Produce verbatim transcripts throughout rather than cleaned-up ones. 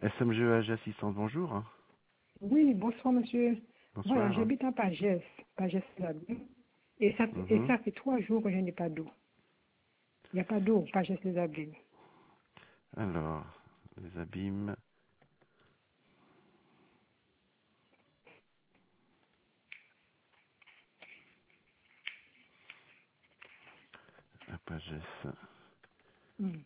S M G A G Assistance, bonjour. Oui, bonsoir monsieur. Voilà, Bonsoir. j'habite à Pagès, Pagès les et ça, et Mhm. ça fait trois jours que je n'ai pas d'eau. Il n'y a pas d'eau, Pagès les Ablines. Alors, les abîmes. À Pagès. Hmm.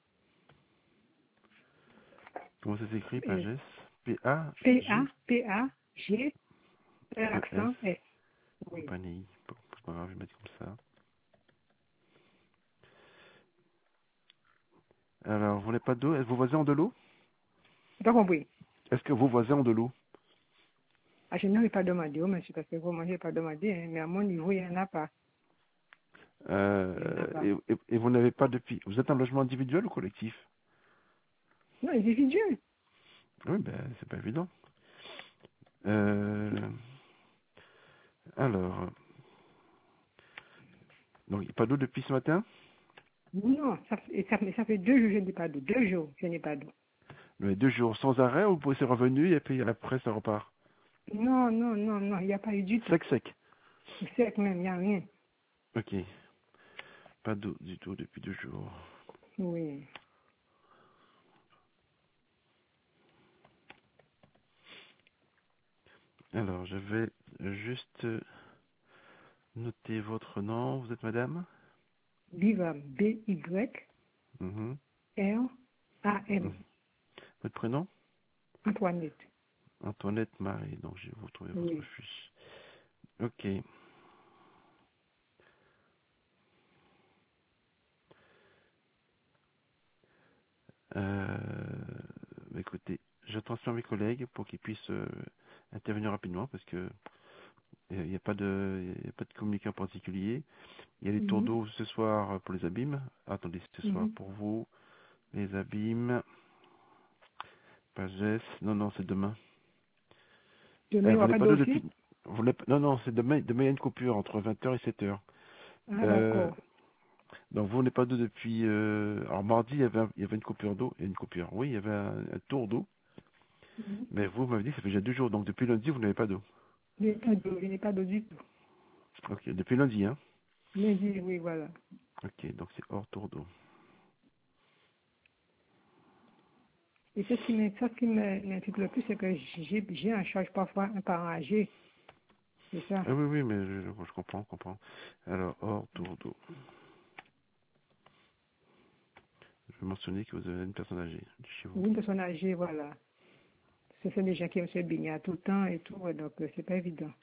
Comment ça s'écrit, Euh, Pagès? P A P A, G P A, G, E S. accent S. Oui. Compagnie. Bon, c'est pas grave, je vais mettre comme ça. Alors, vous n'avez pas d'eau? Est-ce que vos voisins ont de l'eau? Pas compris. Est-ce que vos voisins ont de l'eau? Ah, je n'aurais pas demandé, oh, monsieur, parce que vraiment, je n'ai pas demandé, hein, mais à mon niveau, il n'y en a pas. Il n'y en a Euh, pas. et, et- et vous n'avez pas depuis. Vous êtes un logement individuel ou collectif? Non, individuel. Oui, ben, c'est pas évident. Euh, alors, donc, il n'y a pas d'eau depuis ce matin? Non, ça, fait- ça, fait- ça fait deux jours que je n'ai pas d'eau. Deux jours, je n'ai pas d'eau. Mais deux jours sans arrêt, ou vous c'est revenu et puis après ça repart? Non, non, non, non, il n'y a pas eu du tout. Sec, sec. C'est que même, il n'y a rien. Ok. Pas d'eau du tout depuis deux jours. Oui. Alors, je vais juste noter votre nom. Vous êtes madame? Viva, B Y Mhm. R A M. Mhm. Votre prénom? Antoinette. Antoinette Marie. Donc, je vais vous trouver votre Oui. fiche. Ok. Euh, écoutez, je transfère mes collègues pour qu'ils puissent euh, intervenir rapidement parce que il n'y a pas de, il y a pas de communiqué en particulier. Il y a les tours Mhm. d'eau ce soir pour les abîmes. Attendez, ce soir Mhm. pour vous. Les abîmes. Pagès. Non, non, c'est demain. Demain, il Euh, n'y vous aura n'avez pas pas d'eau d'eau aussi? depuis... Vous n'avez pas- Non, non, c'est demain, demain il y a une coupure entre vingt heures et sept heures. Ah, Euh, d'accord. donc vous n'avez pas d'eau depuis... Euh... Alors mardi, il y, avait un- il y avait une coupure d'eau. Il y a une coupure, oui, il y avait un, un tour d'eau. Mhm. Mais vous m'avez dit que ça fait déjà deux jours. Donc depuis lundi, vous n'avez pas d'eau. Je n'ai pas d'eau, je n'ai pas d'eau du tout. Ok, depuis lundi, hein. Lundi, oui, voilà. Ok, donc c'est hors tour d'eau. Et c'est ce qui m'in- ça, ce qui me- m'inquiète le plus, c'est que j'ai j'ai en charge parfois un parent âgé. C'est ça. Ah oui, oui, mais je, je comprends, je comprends. Alors, hors tour d'eau. Je vais mentionner que vous avez une personne âgée chez vous. Ou une personne âgée, voilà. Ce sont des gens qui aiment se baigner tout le temps et tout, ouais, donc euh, c'est pas évident.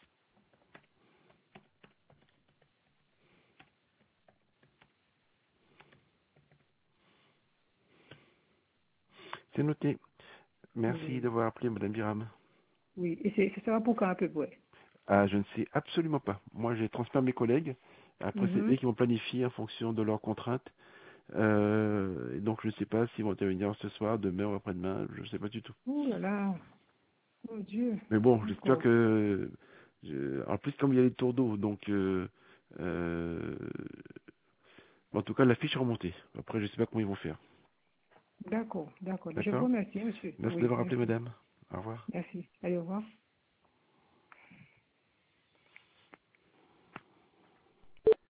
C'est noté. Merci Oui. d'avoir appelé, Madame Biram. Oui. Et c'est, ça va pour quand à peu près? Ah, je ne sais absolument pas. Moi, j'ai transféré à mes collègues. Après, c'est eux Mhm. qui vont planifier en fonction de leurs contraintes. Euh, et donc, je ne sais pas s'ils vont intervenir ce soir, demain ou après-demain. Je ne sais pas du tout. Oh là là. Mon Dieu. Mais bon, j'espère D'accord. que... je- En plus, comme il y a les tours d'eau, donc... Euh, euh, en tout cas, la fiche est remontée. Après, je ne sais pas comment ils vont faire. D'accord, d'accord. Je vous D'accord? remercie, monsieur. Merci Oui, d'avoir appelé, merci. madame. Au revoir. Merci. Allez, au revoir.